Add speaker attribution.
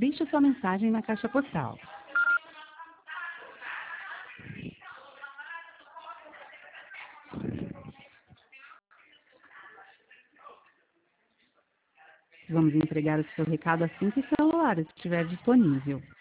Speaker 1: Deixe sua mensagem na caixa postal. Vamos entregar o seu recado assim que o celular estiver disponível.